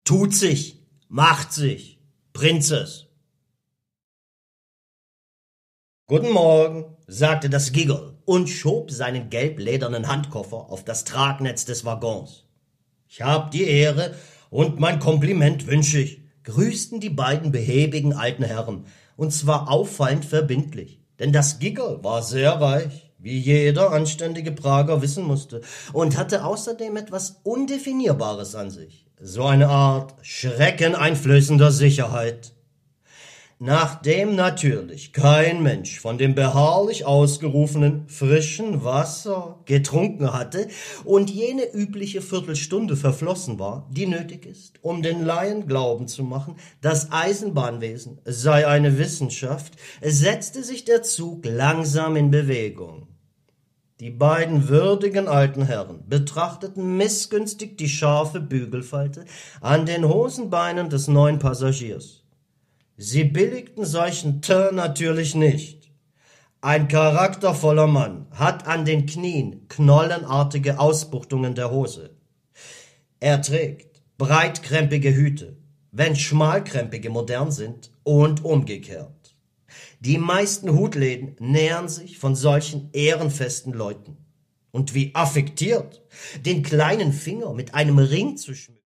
Tut sich, macht sich, Prinzess. Guten Morgen, sagte das Giggle und schob seinen gelbledernen Handkoffer auf das Tragnetz des Waggons. Ich hab die Ehre und mein Kompliment wünsch ich, grüßten die beiden behäbigen alten Herren, und zwar auffallend verbindlich, denn das Giggle war sehr reich, wie jeder anständige Prager wissen musste, und hatte außerdem etwas Undefinierbares an sich, so eine Art schreckeneinflößender Sicherheit. Nachdem natürlich kein Mensch von dem beharrlich ausgerufenen frischen Wasser getrunken hatte und jene übliche Viertelstunde verflossen war, die nötig ist, um den Laien glauben zu machen, das Eisenbahnwesen sei eine Wissenschaft, setzte sich der Zug langsam in Bewegung. Die beiden würdigen alten Herren betrachteten missgünstig die scharfe Bügelfalte an den Hosenbeinen des neuen Passagiers. Sie billigten solchen Teint natürlich nicht. Ein charaktervoller Mann hat an den Knien knollenartige Ausbuchtungen der Hose. Er trägt breitkrempige Hüte, wenn schmalkrempige modern sind, und umgekehrt. Die meisten Hutläden nähern sich von solchen ehrenfesten Leuten. Und wie affektiert, den kleinen Finger mit einem Ring zu schmücken.